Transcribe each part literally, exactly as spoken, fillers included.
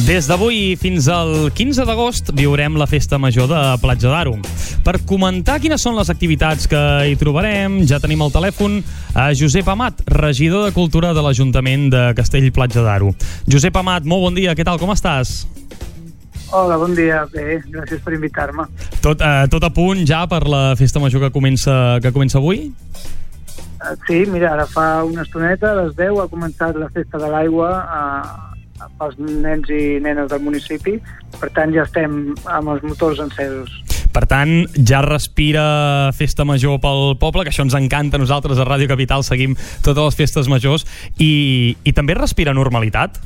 Des d'avui fins al quinze d'agost viurem la Festa Major de Platja d'Aro. Per comentar quines són les activitats que hi trobarem, ja tenim al telèfon a Josep Amat, regidor de Cultura de l'Ajuntament de Castell-Platja d'Aro. Josep Amat, molt bon dia, què tal, com estàs? Hola, bon dia, bé, gràcies per invitar-me. Tot, eh, tot a punt ja per la Festa Major que comença, que comença avui? Uh, sí, mira, ara fa una estoneta, a les deu, ha començat la Festa de l'Aigua uh, pels nens i nenes del municipi, per tant ja estem amb els motors encesos. Per tant, ja respira Festa Major pel poble, que això ens encanta. Nosaltres a Ràdio Capital seguim totes les festes majors i, i també respira normalitat?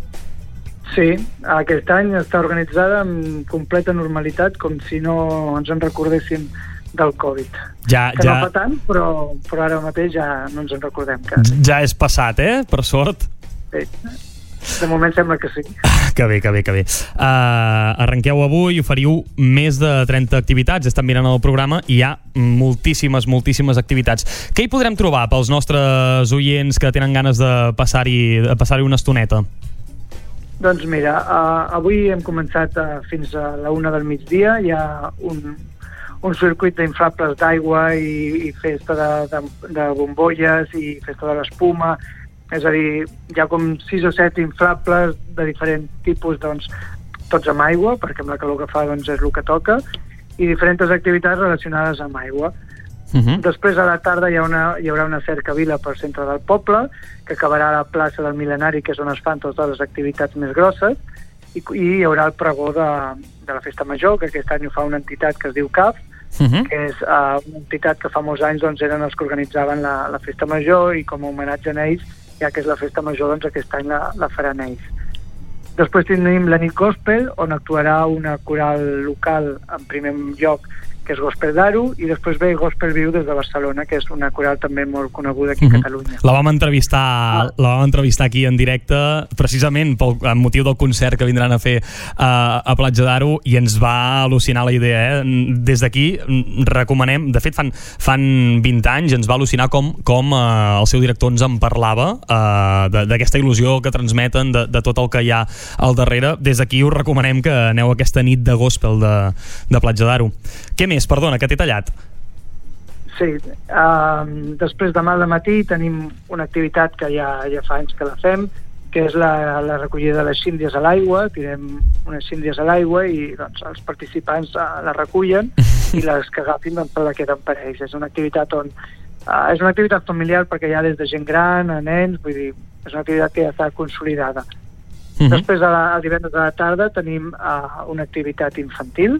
Sí, aquest any està organitzada amb completa normalitat, com si no ens en recordéssim del Covid. Ja, que ja... no fa tant, però, però ara mateix ja no ens en recordem. Que... Ja és passat, eh? Per sort. Sí. De moment sembla que sí. Que bé, que bé, que bé. Uh, arrenqueu avui, oferiu més de trenta activitats, estan mirant el programa i hi ha moltíssimes, moltíssimes activitats. Què hi podrem trobar pels nostres oients que tenen ganes de passar-hi de passar-hi una estoneta? Doncs mira, uh, avui hem començat uh, fins a la una del migdia, hi ha un, un circuit d'inflables d'aigua i, i festa de, de, de bombolles i festa de l'espuma. És a dir, hi ha com sis o set inflables de diferents tipus, doncs, tots amb aigua, perquè amb la calor que fa doncs, és el que toca, i diferents activitats relacionades amb aigua. Uh-huh. Després, a la tarda, hi, ha una, hi haurà una cercavila pel centre del poble, que acabarà a la plaça del Mil·lenari, que és on es fan totes les activitats més grosses, i, i hi haurà el pregó de, de la Festa Major, que aquest any ho fa una entitat que es diu C A F, Uh-huh. que és uh, una entitat que fa molts anys doncs, eren els que organitzaven la, la Festa Major, i com a homenatge a ells, ja que és la Festa Major, doncs aquest any la, la faran ells. Després tenim la nit gospel, on actuarà una coral local en primer lloc, que és Gospel d'Aro, i després ve Gospel Viu des de Barcelona, que és una coral també molt coneguda aquí uh-huh. a Catalunya. La vam entrevistar, ah. la vam entrevistar aquí en directe, precisament pel amb motiu del concert que vindran a fer uh, a Platja d'Aro, i ens va al·lucinar la idea. Eh? Des d'aquí recomanem, de fet fan, fan vint anys, ens va al·lucinar com, com uh, el seu director ens en parlava, uh, d'aquesta il·lusió que transmeten, de, de tot el que hi ha al darrere. Des d'aquí us recomanem que aneu a aquesta nit de gospel de, de Platja d'Aro. Què més? Perdona, que t'he tallat. Sí, uh, després demà al matí tenim una activitat que ja, ja fa anys que la fem, que és la, la recollida de les síndries a l'aigua. Tirem unes síndries a l'aigua i doncs, els participants uh, la recullen i les que agafin doncs, la queden per ells. És una activitat on uh, és una activitat familiar, perquè hi ha des de gent gran a nens, vull dir, és una activitat que ja està consolidada. Uh-huh. Després, a la, a divendres a la tarda, tenim uh, una activitat infantil.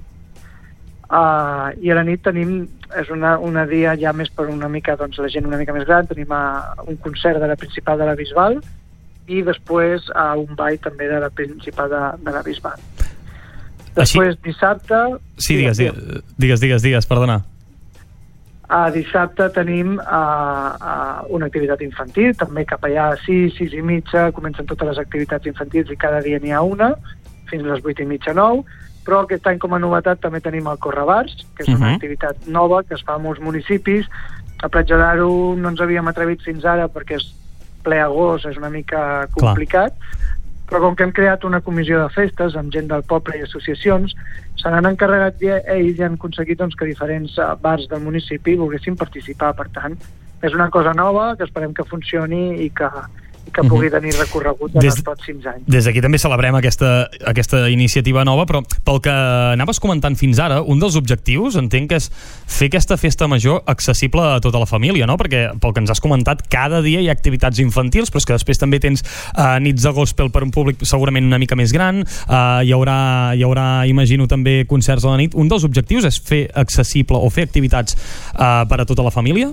Uh, i a la nit tenim, és una, una dia ja més per una mica, doncs la gent una mica més gran, tenim uh, un concert de la Principal de la Bisbal i després uh, un ball també de la Principal de, de la Bisbal. Després Així... dissabte... Sí, digues, digues, digues, digues, digues perdona. Uh, dissabte tenim uh, uh, una activitat infantil, també cap allà a sis, sis i mitja, comencen totes les activitats infantils i cada dia n'hi ha una, fins a les vuit i mitja, nou. Però aquest any, com a novetat, també tenim el Correbars, que és una uh-huh. activitat nova que es fa a molts municipis. A Platja d'Aro no ens havíem atrevit fins ara perquè és ple agost, és una mica complicat. Clar. Però com que hem creat una comissió de festes amb gent del poble i associacions, se n'han encarregat ja, ells i han aconseguit doncs, que diferents bars del municipi volguessin participar. Per tant, és una cosa nova que esperem que funcioni i que... que pugui tenir recorregut en des, els pròxims anys. Des d'aquí també celebrem aquesta, aquesta iniciativa nova, però pel que anaves comentant fins ara, un dels objectius, entenc que és fer aquesta festa major accessible a tota la família, no? Perquè pel que ens has comentat, cada dia hi ha activitats infantils, però és que després també tens uh, nits de gospel per un públic segurament una mica més gran, uh, hi haurà, hi haurà, imagino, també concerts a la nit. Un dels objectius és fer accessible o fer activitats uh, per a tota la família?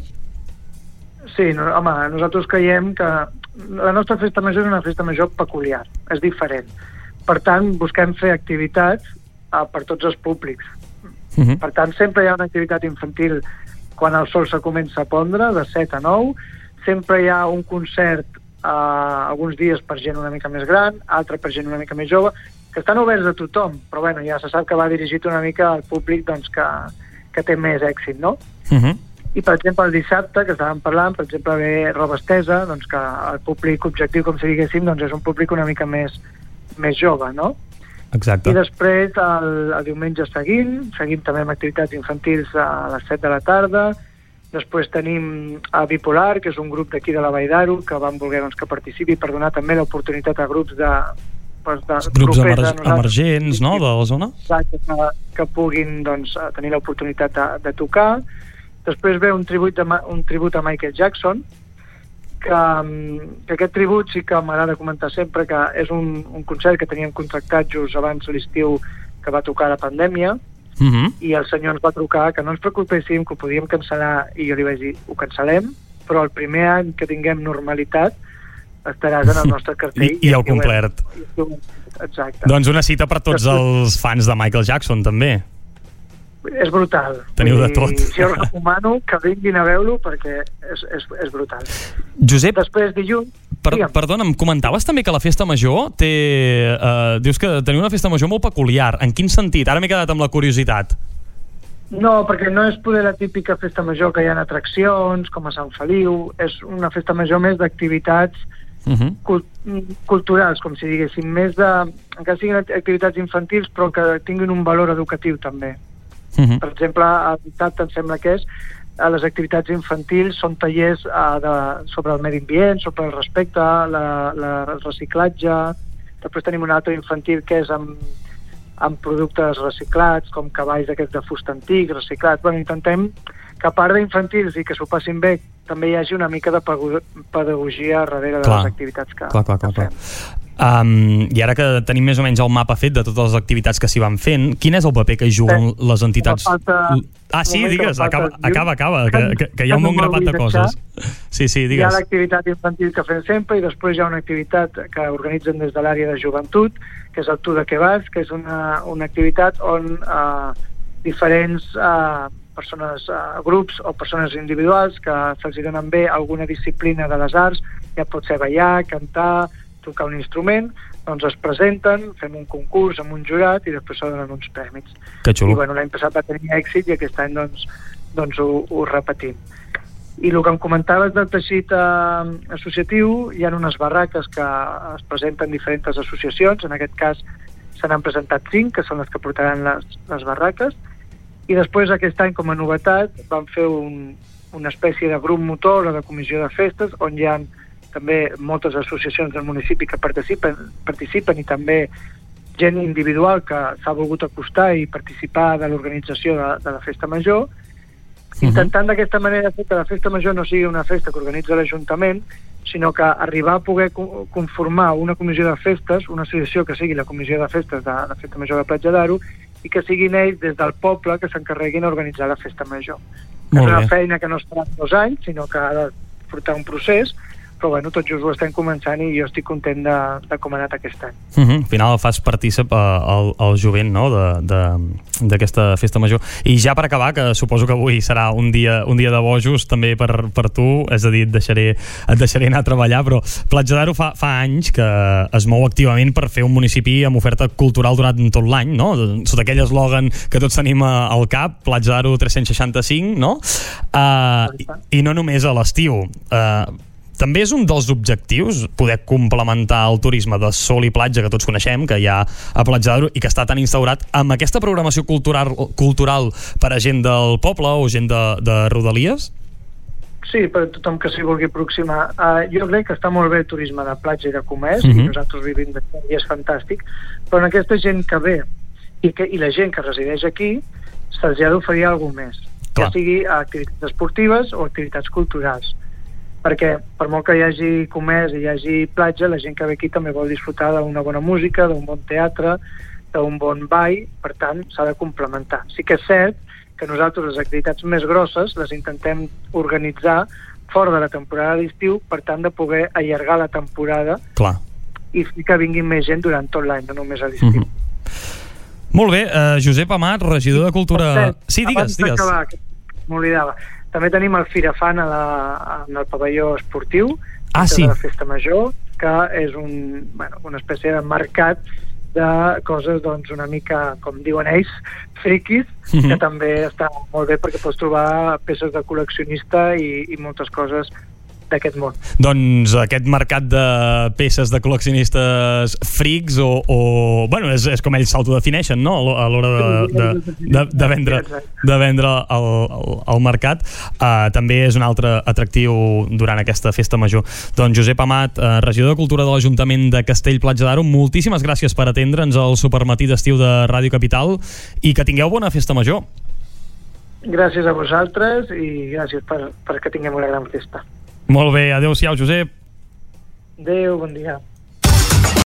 Sí, no, home, nosaltres creiem que la nostra festa major és una festa major peculiar, és diferent. Per tant, busquem fer activitats uh, per tots els públics. Uh-huh. Per tant, sempre hi ha una activitat infantil quan el sol se comença a pondre, de set a nou. Sempre hi ha un concert uh, alguns dies per gent una mica més gran, altre per gent una mica més jove, que estan oberts a tothom, però bueno, ja se sap que va dirigit una mica al públic doncs, que, que té més èxit, no? Uh-huh. I, per exemple, el dissabte, que estàvem parlant, per exemple, ve roba estesa, doncs que el públic objectiu, com si diguéssim, doncs és un públic una mica més, més jove, no? Exacte. I després, el, el diumenge seguim, seguim també amb activitats infantils a les set de la tarda. Després tenim a Bipolar, que és un grup d'aquí de la Vall d'Aro, que van voler doncs, que participi per donar també l'oportunitat a grups de... Pues, de grups emer emergents, no?, de la zona. Exacte, que, que puguin doncs, tenir l'oportunitat de, de tocar. Després ve un tribut, de, un tribut a Michael Jackson, que, que aquest tribut sí que m'agrada comentar sempre que és un, un concert que teníem contractat just abans l'estiu que va tocar la pandèmia, uh-huh. i el senyor ens va trucar que no ens preocupéssim, que ho podíem cancel·lar, i jo li vaig dir, ho cancel·lem, però el primer any que tinguem normalitat estaràs en el nostre cartell. I, i el complert. Exacte. Doncs una cita per tots els fans de Michael Jackson, també. És brutal. Teniu de tot. Jo recomano que vinguin a veure-lo perquè és, és, és brutal. Josep, després dilluns... per, perdona, em comentaves també que la festa major té... Eh, dius que teniu una festa major molt peculiar. En quin sentit? Ara m'he quedat amb la curiositat. No, perquè no és poder la típica festa major que hi ha atraccions, com a Sant Feliu. És una festa major més d'activitats Uh-huh. Cult culturals, com si diguéssim, més de... encara siguin activitats infantils, però que tinguin un valor educatiu també. Uh-huh. Per exemple, a dissabte em sembla que és a les activitats infantils són tallers uh, de, sobre el medi ambient, sobre el respecte, la, la, el reciclatge. Després tenim un altre infantil que és amb, amb productes reciclats, com cavalls aquests de fusta antic, reciclats. Bueno, intentem que a part d'infantils i que s'ho passin bé, també hi hagi una mica de pedagogia darrere de clar, les activitats que, clar, clar, clar, que fem. Clar. Um, I ara que tenim més o menys el mapa fet de totes les activitats que s'hi van fent, quin és el paper que hi juguen sí. les entitats? Falta... Ah, sí, digues, acaba, acaba, acaba, que, que, que hi ha un bon grapat de coses. Sí, sí, digues. Hi ha l'activitat infantil que fem sempre i després hi ha una activitat que organitzen des de l'àrea de joventut, que és el Tu de què vas, que és una, una activitat on uh, diferents... Uh, persones, uh, grups o persones individuals que se'ls donen bé alguna disciplina de les arts, ja pot ser ballar, cantar, tocar un instrument, doncs es presenten, fem un concurs amb un jurat i després se donen uns prèmits. Que xulo. I bueno, l'any passat va tenir èxit i aquest any doncs, doncs ho, ho repetim. I el que em comentaves del teixit eh, associatiu, hi ha unes barraques que es presenten diferents associacions, en aquest cas se n'han presentat cinc, que són les que portaran les, les barraques. I després aquest any, com a novetat, vam fer un, una espècie de grup motor o de comissió de festes, on hi ha també moltes associacions del municipi que participen, participen i també gent individual que s'ha volgut acostar i participar de l'organització de, de la festa major, uh-huh. intentant d'aquesta manera fer que la festa major no sigui una festa que organitza l'Ajuntament, sinó que arribar a poder conformar una comissió de festes, una associació que sigui la comissió de festes de la Festa Major de Platja d'Aro, i que siguin ells des del poble que s'encarreguin a organitzar la festa major. És una feina que no es farà dos anys, sinó que ha de portar un procés, però bueno, tot just ho estem començant i jo estic content de, de com ha anat aquest any. Uh -huh. Al final fas partícip al, al jovent, no?, d'aquesta festa major. I ja per acabar, que suposo que avui serà un dia, un dia de bojos també per, per tu, és a dir, et deixaré, et deixaré anar a treballar, però Platja d'Aro fa, fa anys que es mou activament per fer un municipi amb oferta cultural durant tot l'any, no?, sota aquell eslògan que tots tenim al cap, Platja d'Aro tres-cents seixanta-cinc, no? Uh, i, I no només a l'estiu. Uh, També és un dels objectius poder complementar el turisme de sol i platja que tots coneixem, que hi ha a Platja d'Aro i que està tan instaurat, amb aquesta programació cultural, cultural per a gent del poble o gent de, de Rodalies? Sí, per tothom que s'hi vulgui aproximar. Uh, jo crec que està molt bé el turisme de platja i de comerç, uh-huh. i nosaltres vivim d'això i és fantàstic, però en aquesta gent que ve i, que, i la gent que resideix aquí se'ls ha d'oferir alguna més, Clar. que sigui activitats esportives o activitats culturals. Perquè per molt que hi hagi comerç i hi hagi platja, la gent que ve aquí també vol disfrutar d'una bona música, d'un bon teatre, d'un bon ball, per tant s'ha de complementar. Sí que és cert que nosaltres les activitats més grosses les intentem organitzar fora de la temporada d'estiu, per tant de poder allargar la temporada Clar. i que vinguin més gent durant tot l'any, no només a l'estiu. Mm-hmm. Molt bé, uh, Josep Amat, regidor de Cultura... Cert, sí, digues, digues. M'oblidava. També tenim el Firafant a la, en el pavelló esportiu, ah, sí. de la festa major, que és un, bueno, una espècie de mercat de coses, doncs, una mica, com diuen ells, friquis, mm-hmm. que també està molt bé perquè pots trobar peces de col·leccionista i, i moltes coses d'aquest món. Doncs aquest mercat de peces de col·leccionistes frics o, o bueno, és, és com ells s'autodefineixen, no? A l'hora de, de, de, de vendre, de vendre al, al, al mercat. Uh, també és un altre atractiu durant aquesta festa major. Doncs Josep Amat, uh, regidor de Cultura de l'Ajuntament de Castell-Platja d'Aro, moltíssimes gràcies per atendre'ns al supermatí d'estiu de Ràdio Capital i que tingueu bona festa major. Gràcies a vosaltres i gràcies per, per que tinguem una gran festa. Molt bé, adeu-siau, Josep. Adéu, bon dia.